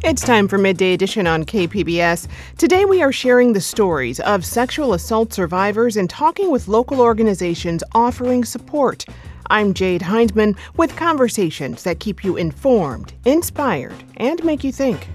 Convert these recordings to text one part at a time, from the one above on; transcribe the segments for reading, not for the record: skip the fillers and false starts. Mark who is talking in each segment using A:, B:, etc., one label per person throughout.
A: It's time for Midday Edition on KPBS. Today we are sharing the stories of sexual assault survivors and talking with local organizations offering support. I'm Jade Hindman with conversations that keep you informed, inspired, and make you think.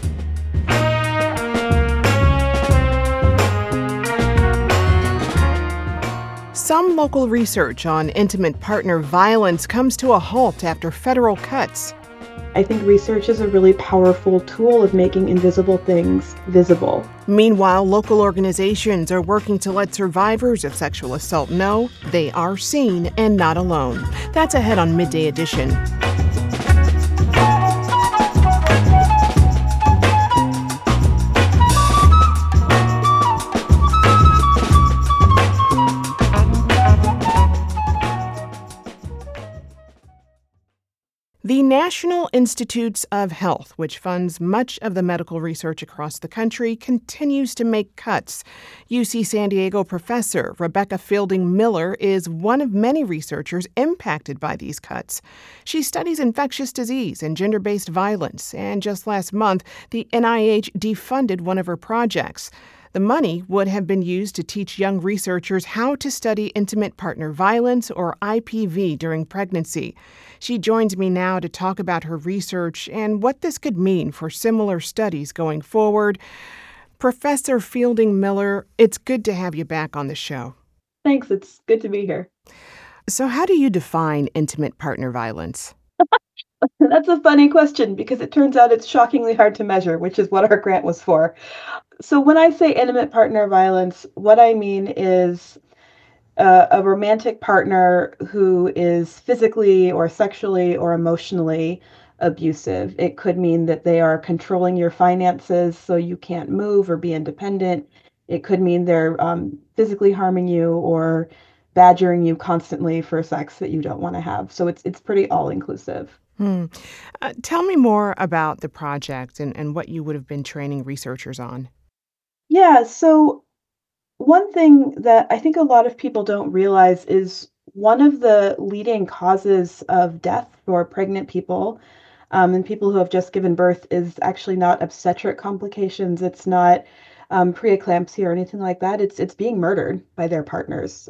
A: Some local research on intimate partner violence comes to a halt after federal cuts.
B: I think research is a really powerful tool of making invisible things visible.
A: Meanwhile, local organizations are working to let survivors of sexual assault know they are seen and not alone. That's ahead on Midday Edition. The National Institutes of Health, which funds much of the medical research across the country, continues to make cuts. UC San Diego professor Rebecca Fielding Miller is one of many researchers impacted by these cuts. She studies infectious disease and gender-based violence, and just last month, the NIH defunded one of her projects. The money would have been used to teach young researchers how to study intimate partner violence, or IPV, during pregnancy. She joins me now to talk about her research and what this could mean for similar studies going forward. Professor Fielding Miller, it's good to have you back on the show.
B: Thanks. It's good to be here.
A: So how do you define intimate partner violence?
B: That's a funny question because it turns out it's shockingly hard to measure, which is what our grant was for. So when I say intimate partner violence, what I mean is a romantic partner who is physically or sexually or emotionally abusive. It could mean that they are controlling your finances so you can't move or be independent. It could mean they're physically harming you or badgering you constantly for sex that you don't want to have. So it's pretty all inclusive.
A: Tell me more about the project and what you would have been training researchers on.
B: Yeah, so one thing that I think a lot of people don't realize is one of the leading causes of death for pregnant people and people who have just given birth is actually not obstetric complications. It's not preeclampsia or anything like that. It's being murdered by their partners.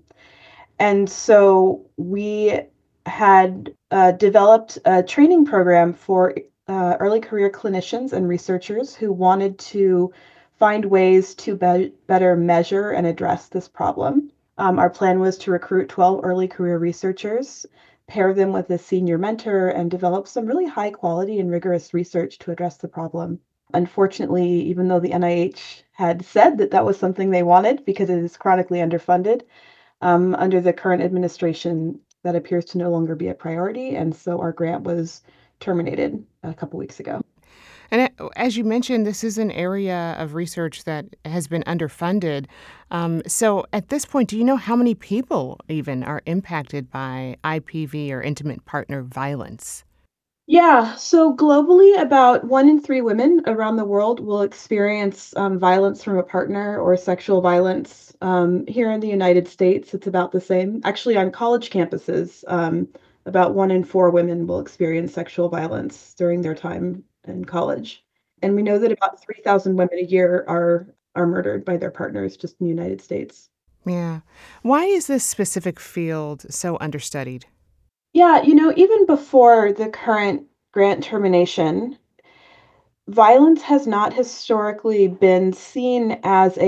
B: And so we had developed a training program for early career clinicians and researchers who wanted to find ways to better measure and address this problem. Our plan was to recruit 12 early career researchers, pair them with a senior mentor, and develop some really high quality and rigorous research to address the problem. Unfortunately, even though the NIH had said that that was something they wanted because it is chronically underfunded, under the current administration, that appears to no longer be a priority. And so our grant was terminated a couple weeks ago.
A: And as you mentioned, this is an area of research that has been underfunded. So at this point, do you know how many people even are impacted by IPV or intimate partner violence?
B: Yeah, so globally, about 1 in 3 women around the world will experience violence from a partner or sexual violence. Here in the United States, it's about the same. Actually, on college campuses, about 1 in 4 women will experience sexual violence during their time in college. And we know that about 3,000 women a year are murdered by their partners just in the United States.
A: Yeah. Why is this specific field so understudied?
B: Yeah, even before the current grant termination, violence has not historically been seen as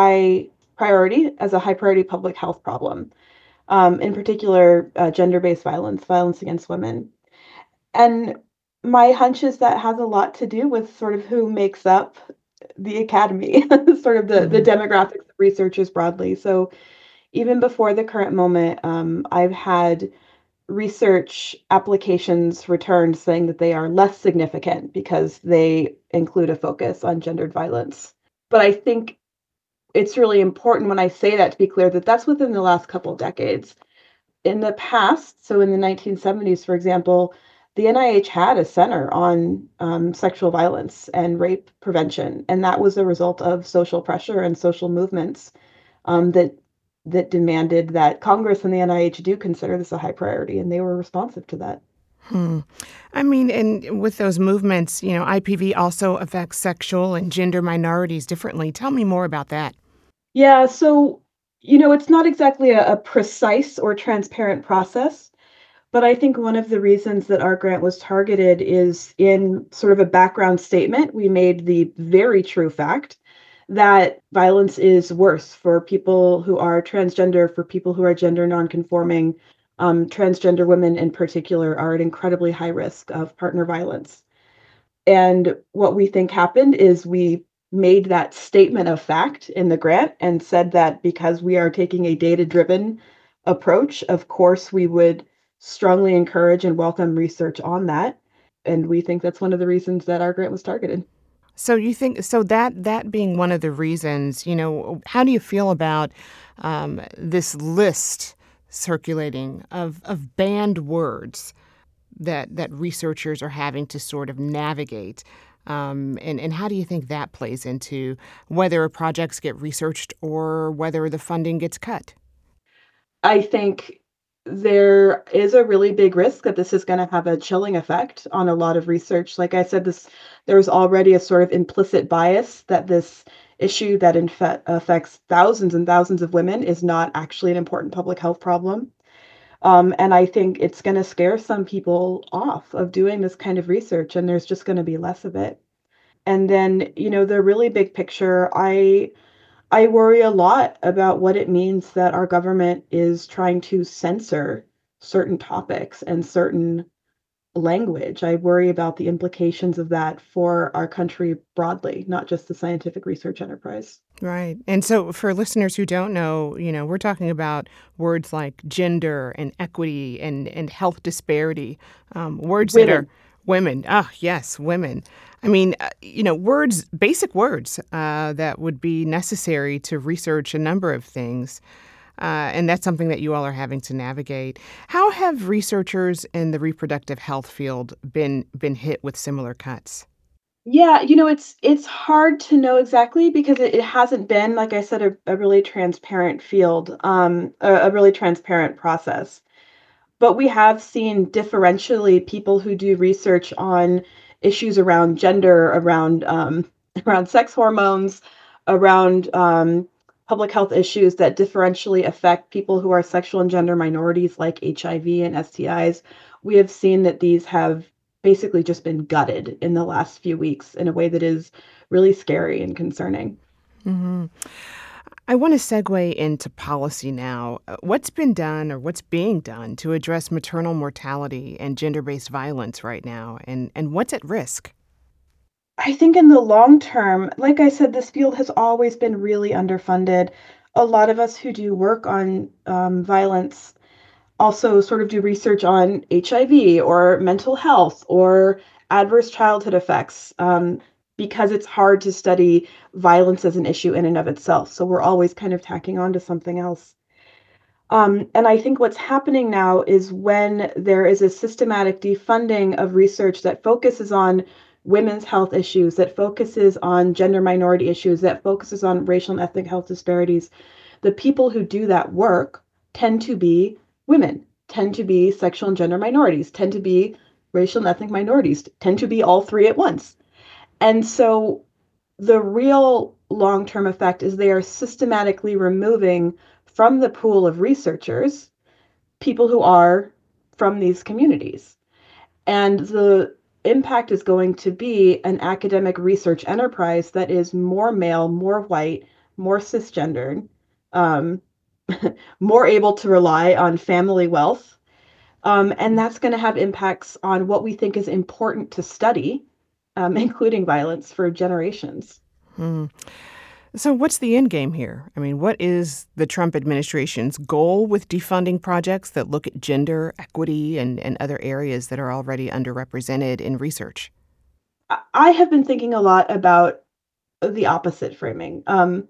B: a high priority public health problem. In particular, gender-based violence, violence against women. And my hunch is that has a lot to do with sort of who makes up the academy, sort of the
A: Mhm.
B: demographics of researchers broadly. So even before the current moment, I've had research applications returned saying that they are less significant because they include a focus on gendered violence. But I think it's really important when I say that to be clear that that's within the last couple decades. In the past, so in the 1970s, for example, the NIH had a center on sexual violence and rape prevention, and that was a result of social pressure and social movements that demanded that Congress and the NIH do consider this a high priority, and they were responsive to that.
A: Hmm. I mean, and with those movements, IPV also affects sexual and gender minorities differently. Tell me more about that.
B: Yeah, so, it's not exactly a precise or transparent process, but I think one of the reasons that our grant was targeted is in sort of a background statement. We made the very true fact that violence is worse for people who are transgender, for people who are gender nonconforming. Transgender women in particular are at incredibly high risk of partner violence. And what we think happened is we made that statement of fact in the grant and said that because we are taking a data-driven approach, of course, we would strongly encourage and welcome research on that. And we think that's one of the reasons that our grant was targeted.
A: So you think so that being one of the reasons, how do you feel about this list circulating of banned words that researchers are having to sort of navigate? And how do you think that plays into whether projects get researched or whether the funding gets cut?
B: I think there is a really big risk that this is going to have a chilling effect on a lot of research. Like I said, there's already a sort of implicit bias that this issue that affects thousands and thousands of women is not actually an important public health problem. And I think it's going to scare some people off of doing this kind of research, and there's just going to be less of it. And then, the really big picture, I worry a lot about what it means that our government is trying to censor certain topics and certain language. I worry about the implications of that for our country broadly, not just the scientific research enterprise.
A: Right. And so for listeners who don't know, we're talking about words like gender and equity and health disparity, words that are
B: Women.
A: women. Ah, yes, women. I mean, words, basic words that would be necessary to research a number of things. And that's something that you all are having to navigate. How have researchers in the reproductive health field been hit with similar cuts?
B: Yeah, it's hard to know exactly because it hasn't been, like I said, a really transparent field, a really transparent process. But we have seen differentially people who do research on issues around gender, around around sex hormones, around public health issues that differentially affect people who are sexual and gender minorities, like HIV and STIs. We have seen that these have basically just been gutted in the last few weeks in a way that is really scary and concerning.
A: Hmm. I want to segue into policy now. What's been done or what's being done to address maternal mortality and gender based violence right now? And what's at risk?
B: I think in the long term, like I said, this field has always been really underfunded. A lot of us who do work on violence also sort of do research on HIV or mental health or adverse childhood effects because it's hard to study violence as an issue in and of itself. So we're always kind of tacking on to something else. And I think what's happening now is when there is a systematic defunding of research that focuses on women's health issues, that focuses on gender minority issues, that focuses on racial and ethnic health disparities, the people who do that work tend to be women, tend to be sexual and gender minorities, tend to be racial and ethnic minorities, tend to be all three at once. And so the real long-term effect is they are systematically removing from the pool of researchers people who are from these communities. And the impact is going to be an academic research enterprise that is more male, more white, more cisgendered, um, more able to rely on family wealth. And that's going to have impacts on what we think is important to study, including violence for generations.
A: Hmm. So, what's the end game here? I mean, what is the Trump administration's goal with defunding projects that look at gender, equity, and other areas that are already underrepresented in research?
B: I have been thinking a lot about the opposite framing.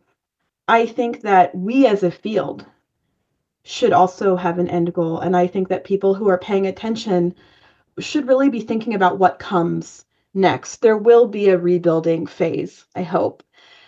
B: I think that we as a field should also have an end goal. And I think that people who are paying attention should really be thinking about what comes next. There will be a rebuilding phase, I hope.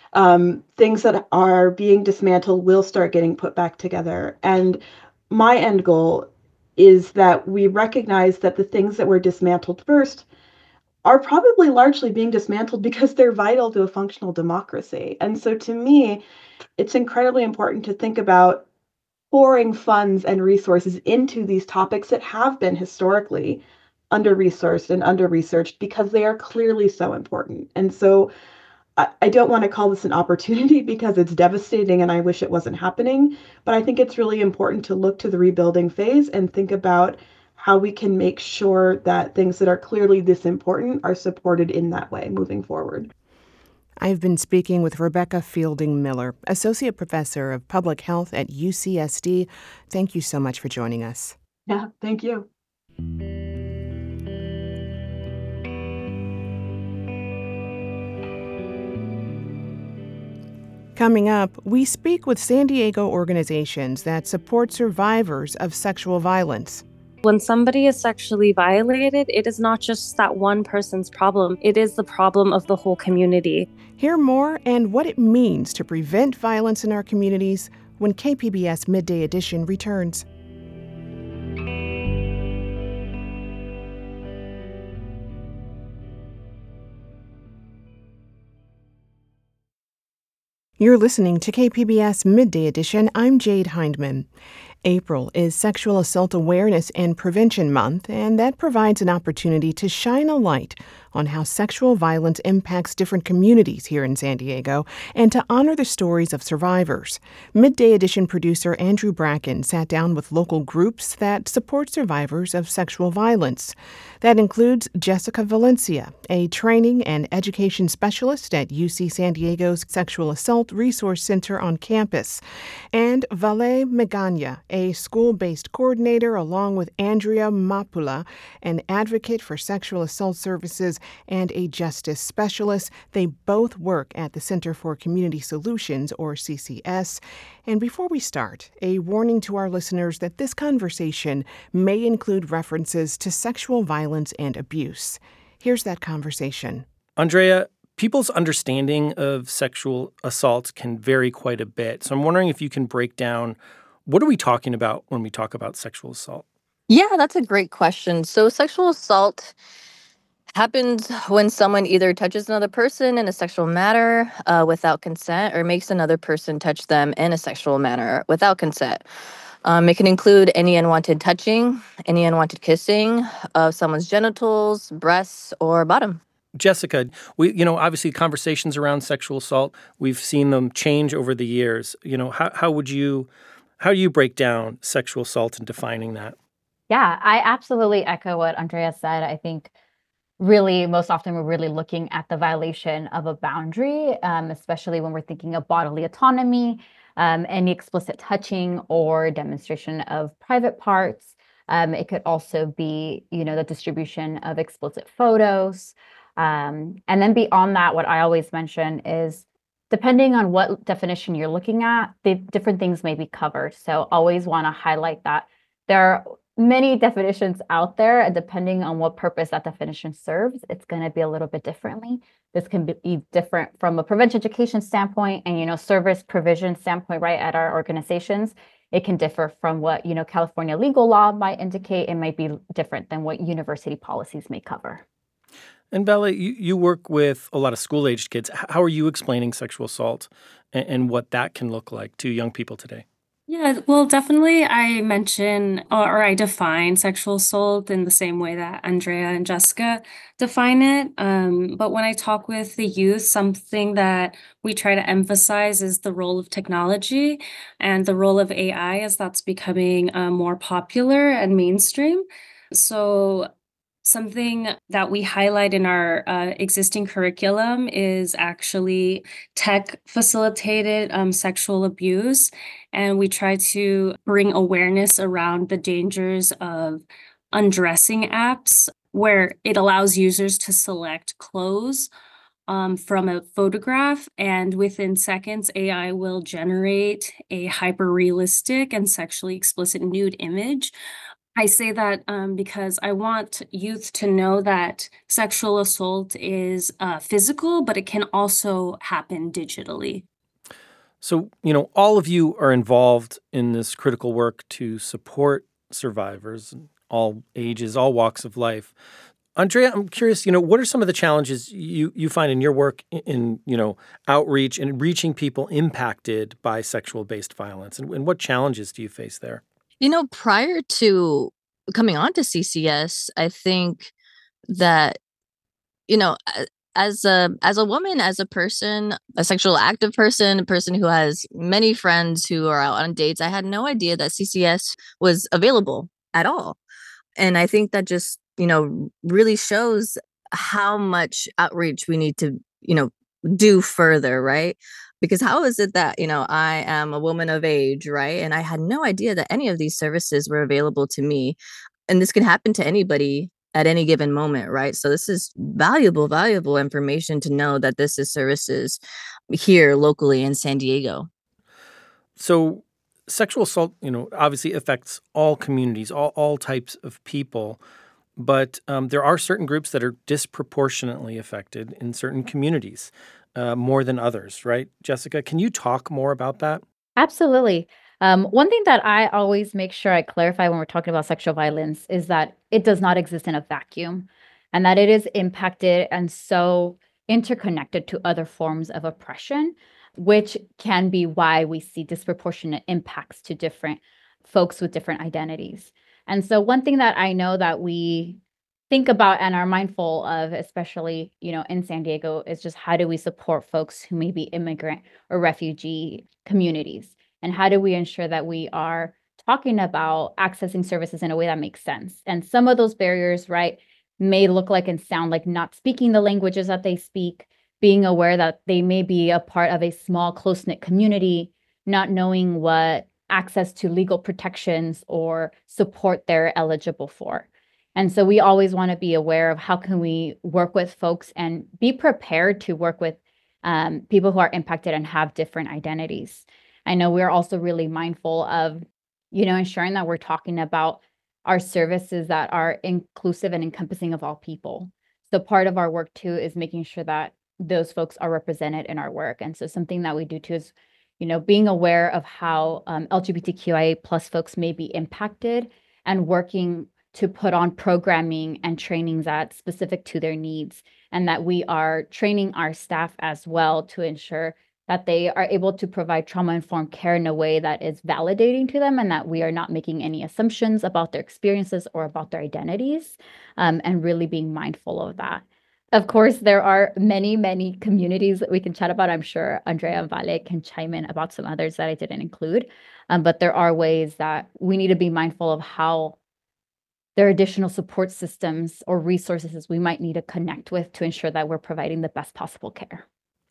B: Things that are being dismantled will start getting put back together. And my end goal is that we recognize that the things that were dismantled first are probably largely being dismantled because they're vital to a functional democracy. And so to me, it's incredibly important to think about pouring funds and resources into these topics that have been historically under-resourced and under-researched because they are clearly so important. And so I don't want to call this an opportunity because it's devastating and I wish it wasn't happening, but I think it's really important to look to the rebuilding phase and think about how we can make sure that things that are clearly this important are supported in that way moving forward.
A: I've been speaking with Rebecca Fielding Miller, Associate Professor of Public Health at UCSD. Thank you so much for joining us.
B: Yeah, thank you.
A: Coming up, we speak with San Diego organizations that support survivors of sexual violence.
C: When somebody is sexually violated, it is not just that one person's problem. It is the problem of the whole community.
A: Hear more and what it means to prevent violence in our communities when KPBS Midday Edition returns. You're listening to KPBS Midday Edition. I'm Jade Hindman. April is Sexual Assault Awareness and Prevention Month, and that provides an opportunity to shine a light on how sexual violence impacts different communities here in San Diego and to honor the stories of survivors. Midday Edition producer Andrew Bracken sat down with local groups that support survivors of sexual violence. That includes Jessica Valencia, a training and education specialist at UC San Diego's Sexual Assault Resource Center on campus, and Vale Meganya, a school-based coordinator, along with Andrea Mapula, an advocate for sexual assault services and a justice specialist. They both work at the Center for Community Solutions, or CCS. And before we start, a warning to our listeners that this conversation may include references to sexual violence and abuse. Here's that conversation.
D: Andrea, people's understanding of sexual assault can vary quite a bit. So I'm wondering if you can break down, what are we talking about when we talk about sexual assault?
E: Yeah, that's a great question. So sexual assault happens when someone either touches another person in a sexual manner without consent, or makes another person touch them in a sexual manner without consent. It can include any unwanted touching, any unwanted kissing of someone's genitals, breasts, or bottom.
D: Jessica, obviously conversations around sexual assault, we've seen them change over the years. How do you break down sexual assault and defining that?
F: Yeah, I absolutely echo what Andrea said. I think really most often we're really looking at the violation of a boundary, especially when we're thinking of bodily autonomy, any explicit touching or demonstration of private parts. It could also be, the distribution of explicit photos. And then beyond that, what I always mention is, depending on what definition you're looking at, the different things may be covered. So always want to highlight that there are many definitions out there, and depending on what purpose that definition serves, it's going to be a little bit differently. This can be different from a prevention education standpoint and, service provision standpoint, right, at our organizations. It can differ from what, California legal law might indicate. It might be different than what university policies may cover.
D: And Bella, you work with a lot of school-aged kids. How are you explaining sexual assault and what that can look like to young people today?
C: Yeah, well, definitely I mention or I define sexual assault in the same way that Andrea and Jessica define it. But when I talk with the youth, something that we try to emphasize is the role of technology and the role of AI as that's becoming more popular and mainstream. So something that we highlight in our existing curriculum is actually tech-facilitated sexual abuse. And we try to bring awareness around the dangers of undressing apps, where it allows users to select clothes from a photograph, and within seconds, AI will generate a hyper-realistic and sexually explicit nude image. I say that because I want youth to know that sexual assault is physical, but it can also happen digitally.
D: So, all of you are involved in this critical work to support survivors, all ages, all walks of life. Andrea, I'm curious, what are some of the challenges you find in your work in, outreach and reaching people impacted by sexual-based violence? And what challenges do you face there?
E: Prior to coming on to CCS, I think that, as a woman, as a person, a sexual active person, a person who has many friends who are out on dates, I had no idea that CCS was available at all. And I think that just, really shows how much outreach we need to, do further, right? Because how is it that, I am a woman of age, right? And I had no idea that any of these services were available to me. And this can happen to anybody at any given moment, right? So this is valuable information to know that this is services here locally in San Diego.
D: So sexual assault, obviously affects all communities, all types of people. But there are certain groups that are disproportionately affected in certain communities more than others, right? Jessica, can you talk more about that?
F: Absolutely. One thing that I always make sure I clarify when we're talking about sexual violence is that it does not exist in a vacuum and that it is impacted and so interconnected to other forms of oppression, which can be why we see disproportionate impacts to different folks with different identities. And so one thing that I know that we think about and are mindful of, especially, in San Diego, is just how do we support folks who may be immigrant or refugee communities? And how do we ensure that we are talking about accessing services in a way that makes sense? And some of those barriers, right, may look like and sound like not speaking the languages that they speak, being aware that they may be a part of a small, close-knit community, not knowing what access to legal protections or support they're eligible for. And so we always want to be aware of how can we work with folks and be prepared to work with people who are impacted and have different identities. I know we're also really mindful of, ensuring that we're talking about our services that are inclusive and encompassing of all people. So part of our work too is making sure that those folks are represented in our work. And so something that we do too is, being aware of how LGBTQIA plus folks may be impacted and working to put on programming and trainings that's specific to their needs, and that we are training our staff as well to ensure that they are able to provide trauma-informed care in a way that is validating to them and that we are not making any assumptions about their experiences or about their identities, and really being mindful of that. Of course, there are many, many communities that we can chat about. I'm sure Andrea and Vale can chime in about some others that I didn't include. But there are ways that we need to be mindful of how there are additional support systems or resources we might need to connect with to ensure that we're providing the best possible care.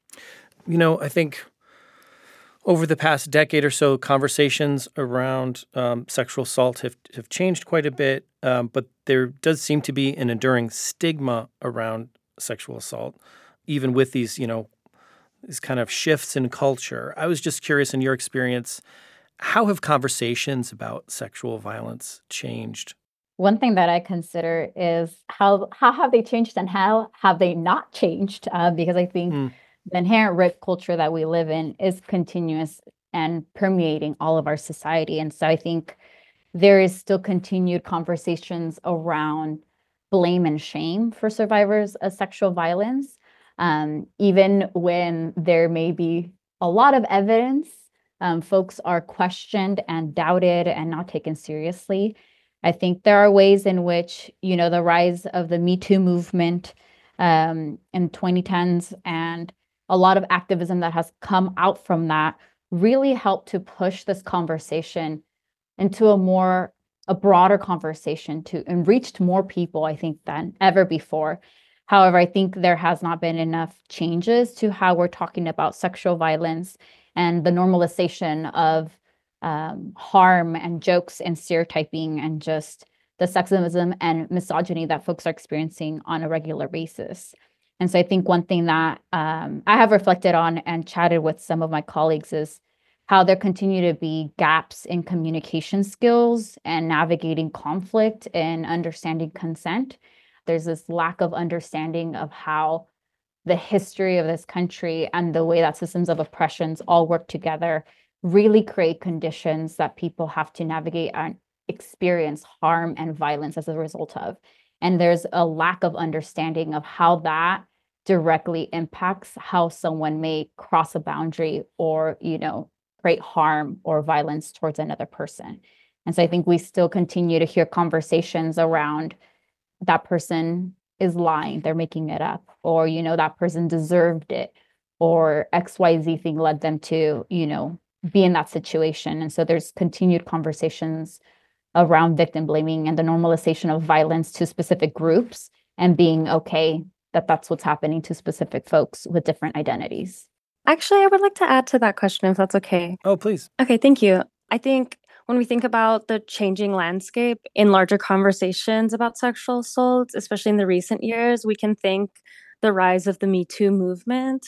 D: I think over the past decade or so, conversations around sexual assault have changed quite a bit, but there does seem to be an enduring stigma around sexual assault, even with these kind of shifts in culture. I was just curious, in your experience, how have conversations about sexual violence changed?
F: One thing that I consider is how have they changed and how have they not changed? Because I think the inherent rape culture that we live in is continuous and permeating all of our society. And so I think there is still continued conversations around blame and shame for survivors of sexual violence, even when there may be a lot of evidence. Folks are questioned and doubted and not taken seriously. I think there are ways in which, the rise of the Me Too movement in 2010s and a lot of activism that has come out from that really helped to push this conversation into a broader conversation and reached more people, I think, than ever before. However, I think there has not been enough changes to how we're talking about sexual violence and the normalization of harm and jokes and stereotyping and just the sexism and misogyny that folks are experiencing on a regular basis. And so I think one thing that I have reflected on and chatted with some of my colleagues is how there continue to be gaps in communication skills and navigating conflict and understanding consent. There's this lack of understanding of how the history of this country and the way that systems of oppressions all work together really create conditions that people have to navigate experience harm and violence as a result of. And there's a lack of understanding of how that directly impacts how someone may cross a boundary or, create harm or violence towards another person. And so I think we still continue to hear conversations around that person is lying, they're making it up, or, that person deserved it, or XYZ thing led them to, be in that situation. And so there's continued conversations around victim blaming and the normalization of violence to specific groups and being okay that that's what's happening to specific folks with different identities.
C: Actually, I would like to add to that question, if that's okay.
D: Oh, please.
C: Okay, thank you. I think when we think about the changing landscape in larger conversations about sexual assault, especially in the recent years, we can thank the rise of the Me Too movement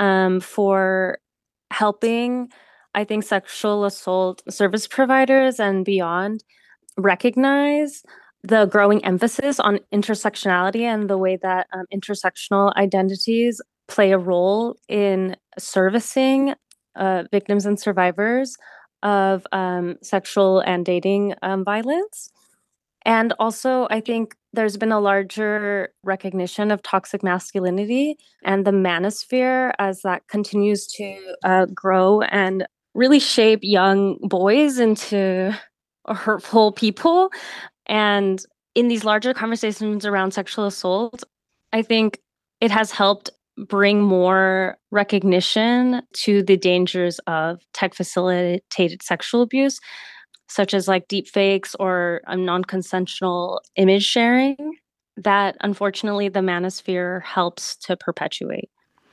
C: for helping, I think, sexual assault service providers and beyond recognize the growing emphasis on intersectionality and the way that intersectional identities play a role in servicing victims and survivors of sexual and dating violence. And also, I think there's been a larger recognition of toxic masculinity and the manosphere as that continues to grow and really shape young boys into hurtful people. And in these larger conversations around sexual assault, I think it has helped bring more recognition to the dangers of tech facilitated sexual abuse, such as like deep fakes or non-consensual image sharing that unfortunately the manosphere helps to perpetuate.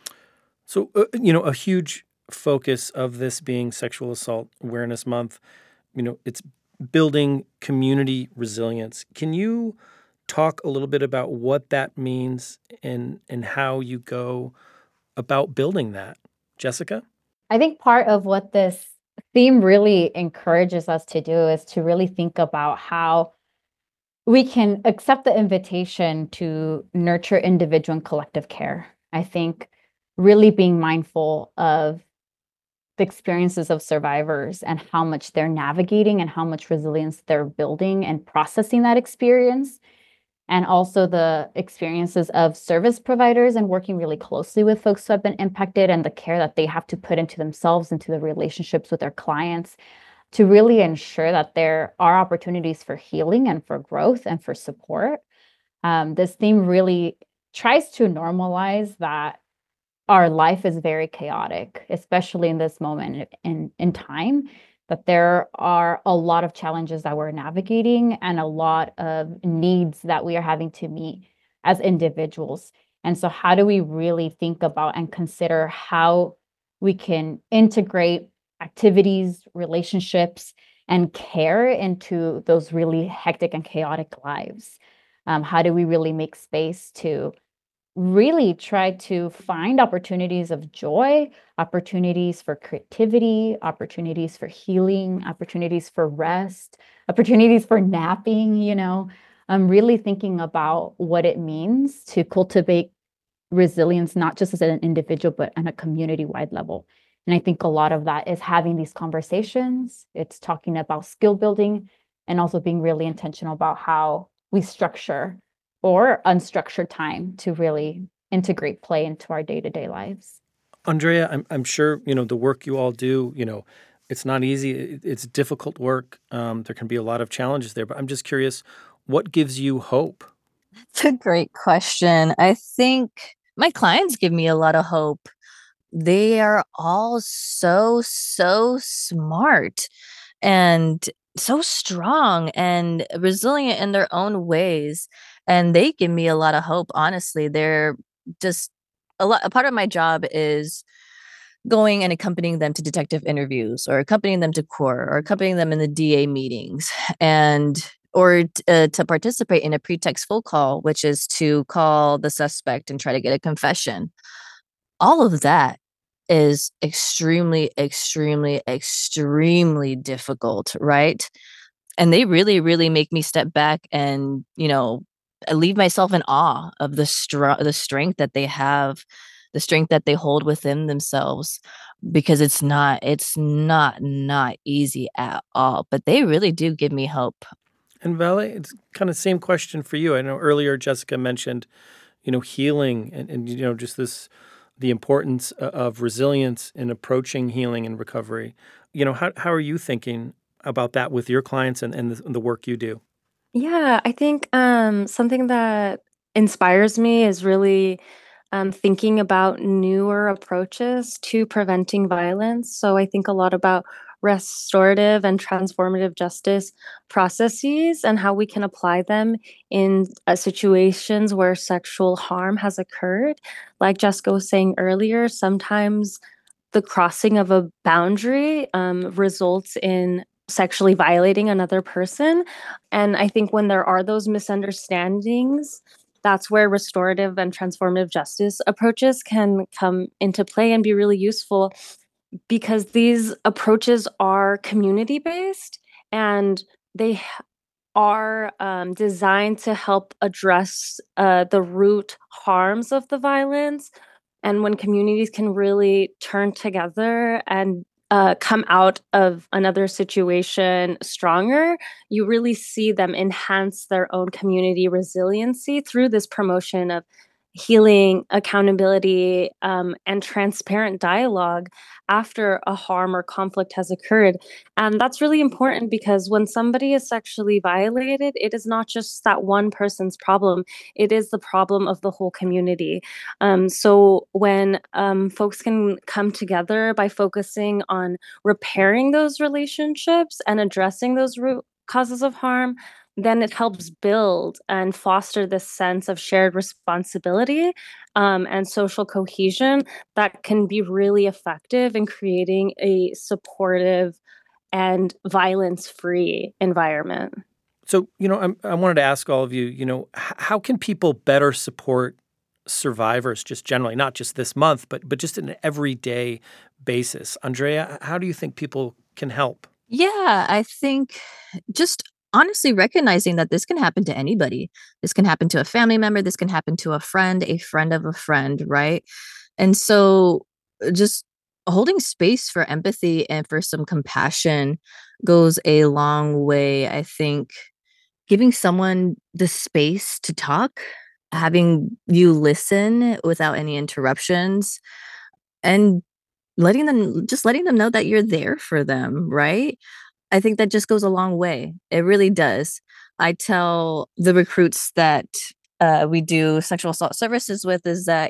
D: So, a huge focus of this being Sexual Assault Awareness Month, it's building community resilience. Can you talk a little bit about what that means and how you go about building that? Jessica?
F: I think part of what this theme really encourages us to do is to really think about how we can accept the invitation to nurture individual and collective care. I think really being mindful of the experiences of survivors and how much they're navigating and how much resilience they're building and processing that experience. And also the experiences of service providers and working really closely with folks who have been impacted and the care that they have to put into themselves, into the relationships with their clients, to really ensure that there are opportunities for healing and for growth and for support. This theme really tries to normalize that our life is very chaotic, especially in this moment in time, that there are a lot of challenges that we're navigating and a lot of needs that we are having to meet as individuals. And so how do we really think about and consider how we can integrate activities, relationships, and care into those really hectic and chaotic lives? How do we really make space to really try to find opportunities of joy, opportunities for creativity, opportunities for healing, opportunities for rest, opportunities for napping, I'm really thinking about what it means to cultivate resilience, not just as an individual, but on a community-wide level. And I think a lot of that is having these conversations. It's talking about skill building and also being really intentional about how we structure or unstructured time to really integrate play into our day-to-day lives.
D: Andrea, I'm sure, the work you all do, it's not easy. It's difficult work. There can be a lot of challenges there, but I'm just curious, what gives you hope?
E: That's a great question. I think my clients give me a lot of hope. They are all so smart and so strong and resilient in their own ways. And they give me a lot of hope, honestly. They're just a part of my job is going and accompanying them to detective interviews or accompanying them to court or accompanying them in the DA meetings or to participate in a pretext full call, which is to call the suspect and try to get a confession. All of that is extremely, extremely, extremely difficult, right? And they really, really make me step back and, I leave myself in awe of the strength that they have the strength that they hold within themselves, because it's not easy at all, but they really do give me hope.
D: And Vale, it's kind of same question for you. I know earlier Jessica mentioned, healing and just the importance of resilience in approaching healing and recovery. How are you thinking about that with your clients and the work you do?
C: Yeah, I think something that inspires me is really thinking about newer approaches to preventing violence. So I think a lot about restorative and transformative justice processes and how we can apply them in situations where sexual harm has occurred. Like Jessica was saying earlier, sometimes the crossing of a boundary results in sexually violating another person. And I think when there are those misunderstandings, that's where restorative and transformative justice approaches can come into play and be really useful because these approaches are community based and they are designed to help address the root harms of the violence. And when communities can really turn together and come out of another situation stronger, you really see them enhance their own community resiliency through this promotion of healing, accountability, and transparent dialogue after a harm or conflict has occurred. And that's really important because when somebody is sexually violated, it is not just that one person's problem, it is the problem of the whole community. So when folks can come together by focusing on repairing those relationships and addressing those root causes of harm, then it helps build and foster this sense of shared responsibility and social cohesion that can be really effective in creating a supportive and violence-free environment.
D: So, I wanted to ask all of you, how can people better support survivors just generally, not just this month, but just in an everyday basis? Andrea, how do you think people can help?
E: Yeah, I think just honestly recognizing that this can happen to anybody. This can happen to a family member, this can happen to a friend of a friend, right? And so just holding space for empathy and for some compassion goes a long way. I think giving someone the space to talk, having you listen without any interruptions, and letting them know that you're there for them, right? I think that just goes a long way. It really does. I tell the recruits that we do sexual assault services with is that,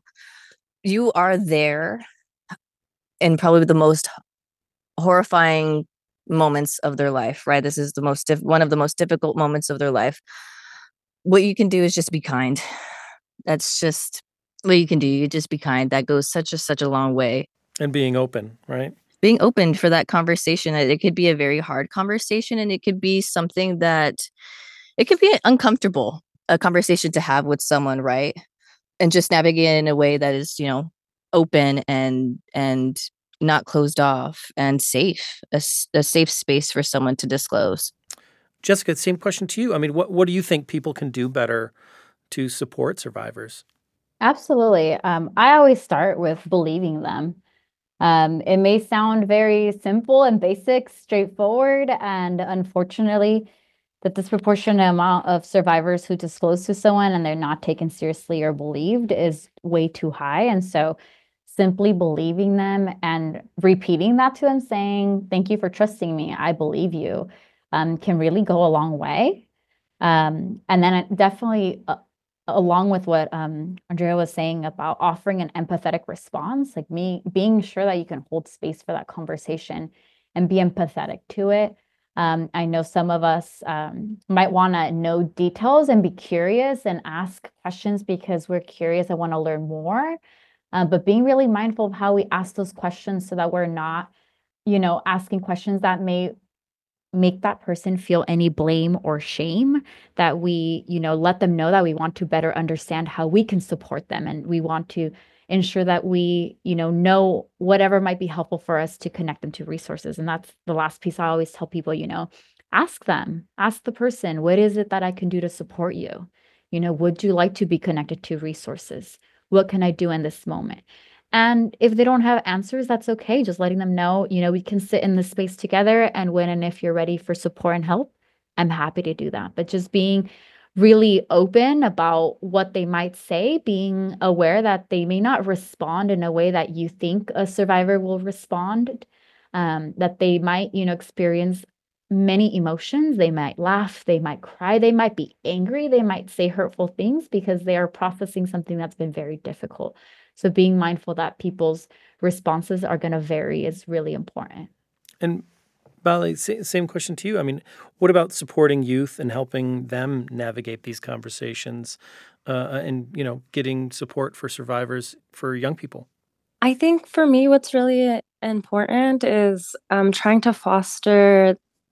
E: you are there in probably the most horrifying moments of their life, right? This is one of the most difficult moments of their life. What you can do is just be kind. That's just what you can do. You just be kind. That goes such a long way.
D: And being open, right?
E: Being open for that conversation. It could be a very hard conversation, and it could be something that it could be uncomfortable, a conversation to have with someone, right? And just navigate it in a way that is, open and not closed off and safe, a safe space for someone to disclose.
D: Jessica, same question to you. I mean, what do you think people can do better to support survivors?
F: Absolutely. I always start with believing them. It may sound very simple and basic, straightforward, and unfortunately, the disproportionate amount of survivors who disclose to someone and they're not taken seriously or believed is way too high. And so simply believing them and repeating that to them, saying, "Thank you for trusting me. I believe you," can really go a long way. And then definitely, along with what Andrea was saying about offering an empathetic response, like me being sure that you can hold space for that conversation and be empathetic to it. I know some of us might want to know details and be curious and ask questions because we're curious and want to learn more. But being really mindful of how we ask those questions so that we're not, asking questions that may make that person feel any blame or shame, that we, let them know that we want to better understand how we can support them. And we want to ensure that we, know whatever might be helpful for us to connect them to resources. And that's the last piece I always tell people, ask them, ask the person, what is it that I can do to support you? Would you like to be connected to resources? What can I do in this moment? And if they don't have answers, that's okay. Just letting them know, we can sit in this space together, and when and if you're ready for support and help, I'm happy to do that. But just being really open about what they might say, being aware that they may not respond in a way that you think a survivor will respond, that they might, experience many emotions. They might laugh, they might cry, they might be angry, they might say hurtful things because they are processing something that's been very difficult. So being mindful that people's responses are going to vary is really important.
D: And Bali, same question to you. I mean, what about supporting youth and helping them navigate these conversations and, getting support for survivors for young people?
C: I think for me, what's really important is trying to foster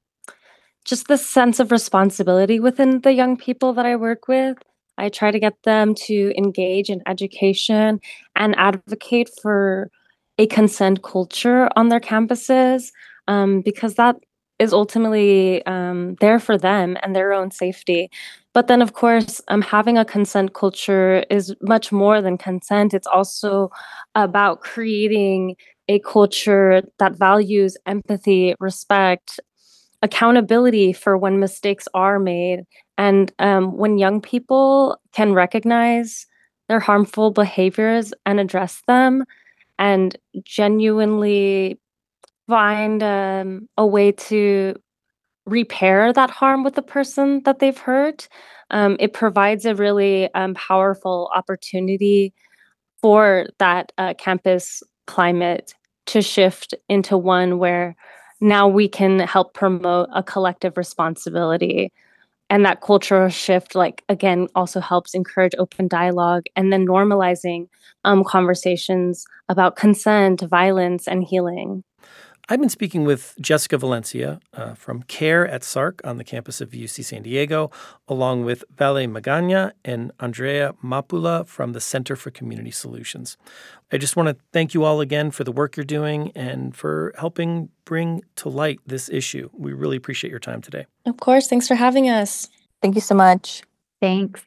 C: just this sense of responsibility within the young people that I work with. I try to get them to engage in education and advocate for a consent culture on their campuses, because that is ultimately there for them and their own safety. But then, of course, having a consent culture is much more than consent. It's also about creating a culture that values empathy, respect, accountability for when mistakes are made. And when young people can recognize their harmful behaviors and address them and genuinely find a way to repair that harm with the person that they've hurt, it provides a really powerful opportunity for that campus climate to shift into one where now we can help promote a collective responsibility. And that cultural shift, again, also helps encourage open dialogue and then normalizing conversations about consent, violence, and healing.
D: I've been speaking with Jessica Valencia from CARE at SARC on the campus of UC San Diego, along with Vale Magana and Andrea Mapula from the Center for Community Solutions. I just want to thank you all again for the work you're doing and for helping bring to light this issue. We really appreciate your time today.
C: Of course. Thanks for having us.
E: Thank you so much.
F: Thanks.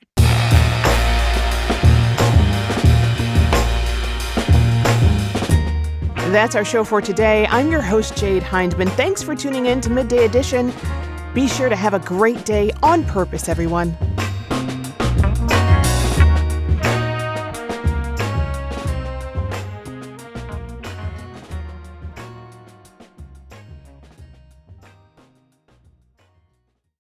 A: That's our show for today. I'm your host, Jade Hindman. Thanks for tuning in to Midday Edition. Be sure to have a great day on purpose, everyone.